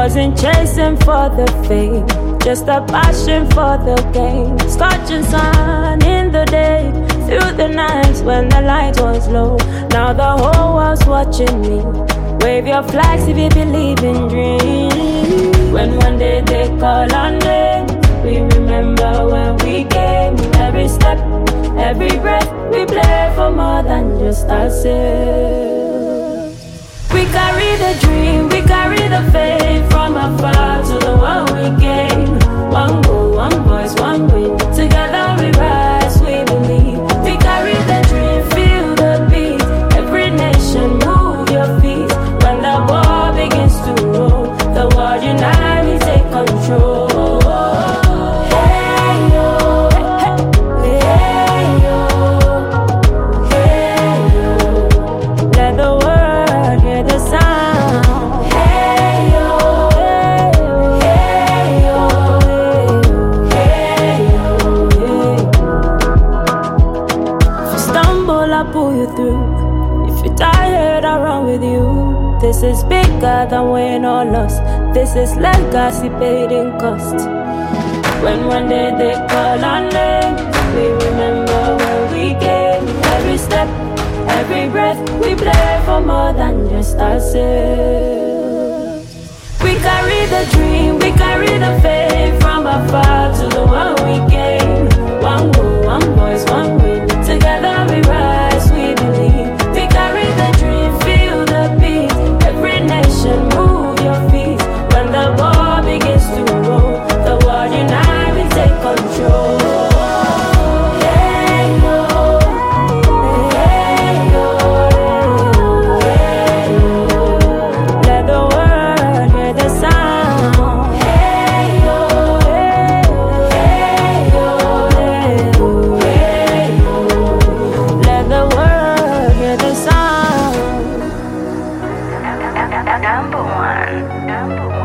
Wasn't chasing for the fame, just a passion for the game. Scorching sun in the day, through the nights when the light was low. Now the whole world's watching me. Wave your flags if you believe in dreams. When one day they call our names, we remember when we came. Every step, every breath, we play for more than just ourselves. We carry the dream, we carry the faith, from afar to the one we gain. One goal, one voice, one win. Together we rise, we believe. We carry the dream, feel the beat. Every nation, move your feet. When the war begins to roll, the world unite, we take control. Hey yo, hey yo, hey yo. Let the world hear the sound. Hey yo, hey yo, hey yo, hey yo. If you stumble, I pull you through. If you're tired, I run with you. This is bigger than win or loss. This is legacy paid in cost. When one day they call our names, we remember where we came. Every step, every breath, we play for more than just ourselves. We carry the dream, we carry the faith, from afar to the one we came. One goal, one voice, one win. Together we rise, we believe. We carry the dream, feel the beat. Every nation, move your feet. When the war begins to roll, the world unite, we take control. Hey yo, hey yo, hey yo. Let the world hear the sound. Hey yo, hey yo, hey yo. Let the world hear the sound. Number one.